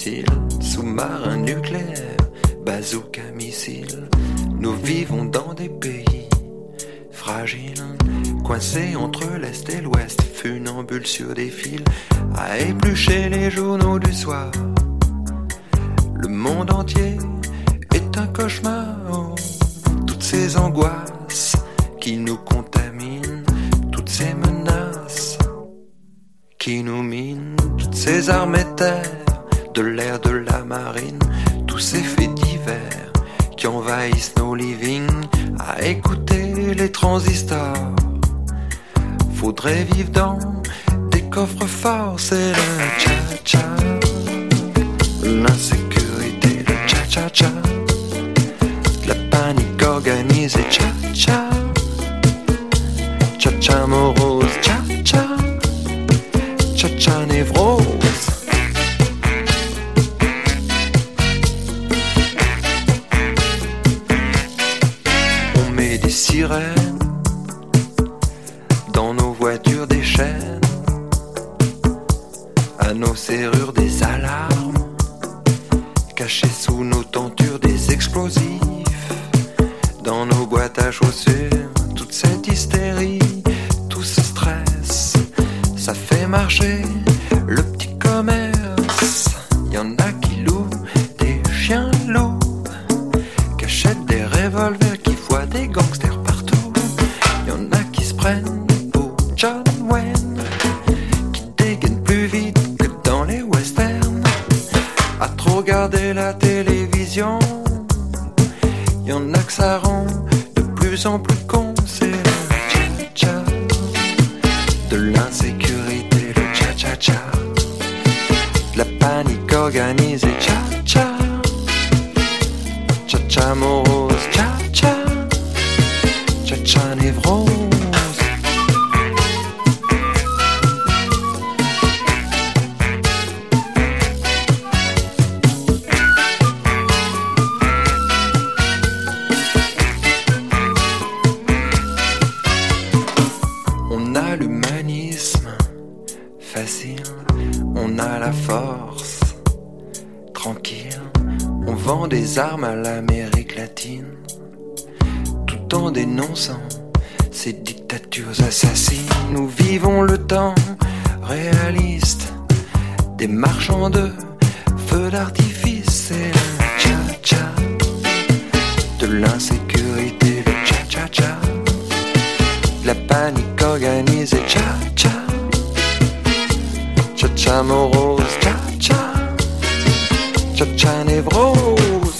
missiles, sous-marins nucléaires, bazooka missiles. Nous vivons dans des pays fragiles, coincés entre l'Est et l'Ouest, funambules sur des fils, à éplucher les journaux du soir. Le monde entier est un cauchemar, oh, toutes ces angoisses qui nous contaminent, toutes ces menaces qui nous minent, toutes ces armées de terre, de l'air, de la marine, tous ces faits divers qui envahissent nos livings, à écouter les transistors. Faudrait vivre dans des coffres forts, c'est le cha-cha, l'insécurité, le cha-cha-cha, la panique organisée, cha-cha, cha-cha morose, cha-cha, cha-cha névrose. On met des sirènes dans nos voitures, des chaînes à nos serrures, des alarmes cachés sous nos tentures, des explosifs dans nos boîtes à chaussures. Toute cette hystérie, tout ce stress, ça fait marcher le petit commerce. Y'en a qui louent des chiens loups, qui achètent des revolvers, qui voient des gangsters partout. Y'en a qui se prennent pour John Wayne, qui dégainent plus vite que dans les westerns. À trop regarder la télévision, y'en a que ça rend de plus en plus con. C'est le cha-cha, de l'insécurité, le cha-cha-cha, de la panique organisée, cha-cha, cha-cha morose, cha-cha, cha-cha névrose. On a l'humanisme facile, on a la force tranquille, on vend des armes à l'Amérique latine, tout en dénonçant ces dictatures assassines. Nous vivons le temps réaliste des marchands de feux d'artifice, c'est le cha-cha, de l'insécurité, le cha-cha-cha, la panique organisée, cha-cha, cha-cha morose, cha-cha, cha-cha névrose.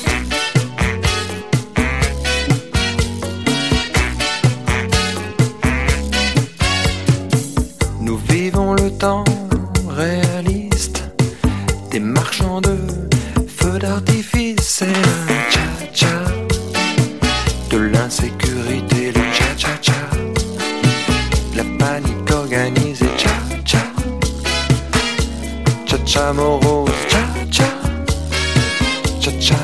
Nous vivons le temps réaliste des marchands de feux d'artifice, c'est le cha-cha, de l'insécurité, le cha-cha-cha, la panique organisée, cha-cha, cha-cha morose, cha-cha, cha-cha